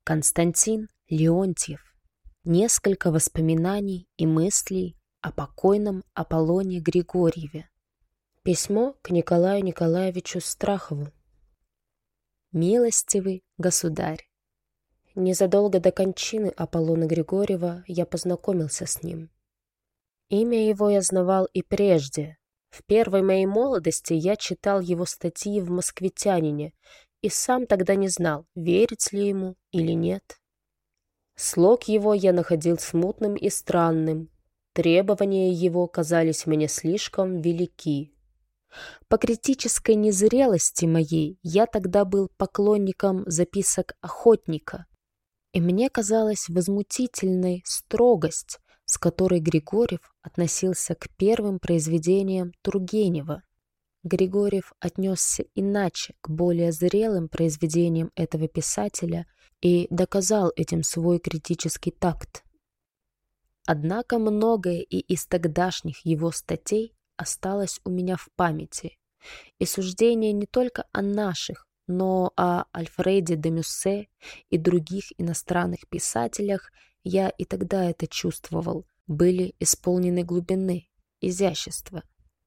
Константин Леонтьев. Несколько воспоминаний и мыслей о покойном Аполлоне Григорьеве. Письмо к Николаю Николаевичу Страхову. Милостивый государь! Незадолго до кончины Аполлона Григорьева я познакомился с ним. Имя его я знавал и прежде. В первой моей молодости я читал его статьи в «Москвитянине» и сам тогда не знал, верить ли ему или нет. Слог его я находил смутным и странным, требования его казались мне слишком велики. По критической незрелости моей я тогда был поклонником записок охотника, и мне казалась возмутительной строгость, с которой Григорьев относился к первым произведениям Тургенева. Григорьев отнесся иначе к более зрелым произведениям этого писателя и доказал этим свой критический такт. Однако многое и из тогдашних его статей осталось у меня в памяти, и суждения не только о наших, но о Альфреде де Мюссе и других иностранных писателях, я и тогда это чувствовал, были исполнены глубины, изящества.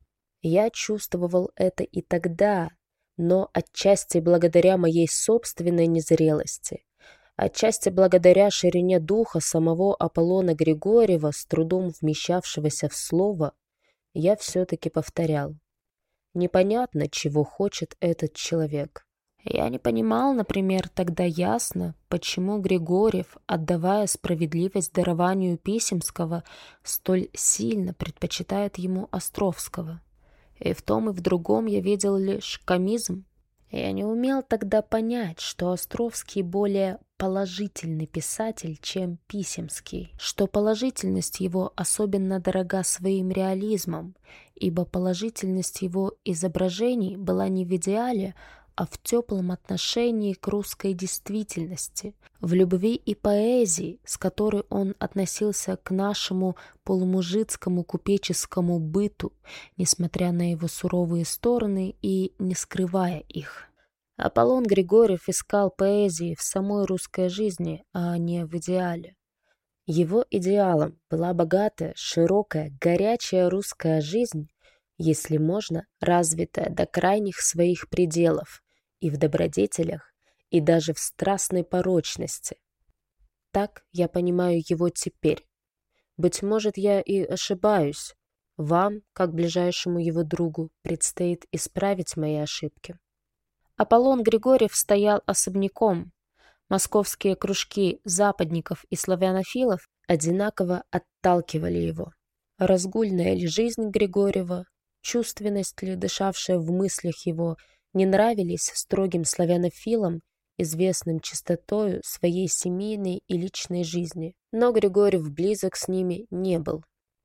Я чувствовал это и тогда, но отчасти благодаря моей собственной незрелости, отчасти благодаря ширине духа самого Аполлона Григорьева, с трудом вмещавшегося в слово, я все-таки повторял. Непонятно, чего хочет этот человек. Я не понимал, например, тогда ясно, почему Григорьев, отдавая справедливость дарованию Писемского, столь сильно предпочитает ему Островского. И в том и в другом я видел лишь комизм. Я не умел тогда понять, что Островский более положительный писатель, чем Писемский, что положительность его особенно дорога своим реализмом, ибо положительность его изображений была не в идеале, а в теплом отношении к русской действительности, в любви и поэзии, с которой он относился к нашему полумужицкому купеческому быту, несмотря на его суровые стороны и не скрывая их. Аполлон Григорьев искал поэзии в самой русской жизни, а не в идеале. Его идеалом была богатая, широкая, горячая русская жизнь, если можно, развитая до крайних своих пределов, и в добродетелях, и даже в страстной порочности. Так я понимаю его теперь. Быть может, я и ошибаюсь. Вам, как ближайшему его другу, предстоит исправить мои ошибки. Аполлон Григорьев стоял особняком. Московские кружки западников и славянофилов одинаково отталкивали его. Разгульная ли жизнь Григорьева, чувственность ли, дышавшая в мыслях его, не нравились строгим славянофилам, известным чистотою своей семейной и личной жизни, но Григорьев близок с ними не был.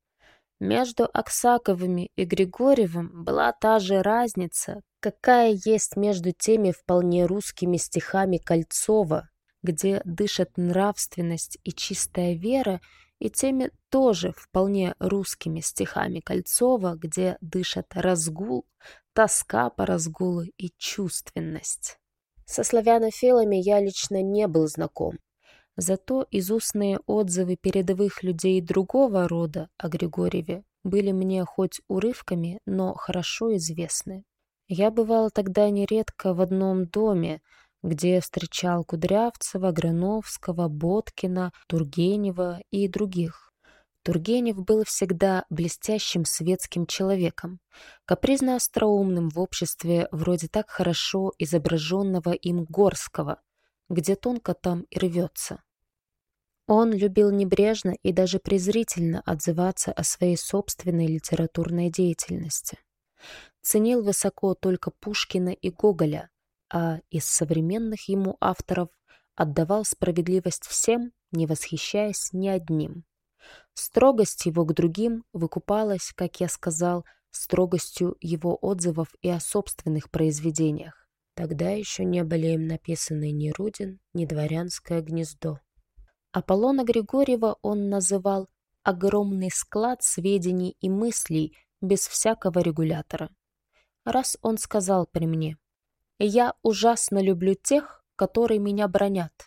Между Аксаковыми и Григорьевым была та же разница, какая есть между теми вполне русскими стихами Кольцова, где дышат нравственность и чистая вера, и теми тоже вполне русскими стихами Кольцова, где дышат разгул, тоска по разгулу и чувственность. Со славянофилами я лично не был знаком, зато изустные отзывы передовых людей другого рода о Григорьеве были мне хоть урывками, но хорошо известны. Я бывал тогда нередко в одном доме, где встречал Кудрявцева, Грановского, Боткина, Тургенева и других. Тургенев был всегда блестящим светским человеком, капризно остроумным в обществе вроде так хорошо изображенного им Горского, где тонко там и рвется. Он любил небрежно и даже презрительно отзываться о своей собственной литературной деятельности. Ценил высоко только Пушкина и Гоголя, а из современных ему авторов отдавал справедливость всем, не восхищаясь ни одним. Строгость его к другим выкупалась, как я сказал, строгостью его отзывов и о собственных произведениях. Тогда еще не были им написаны ни Рудин, ни Дворянское гнездо. Аполлона Григорьева он называл «огромный склад сведений и мыслей без всякого регулятора». Раз он сказал при мне: «Я ужасно люблю тех, которые меня бранят,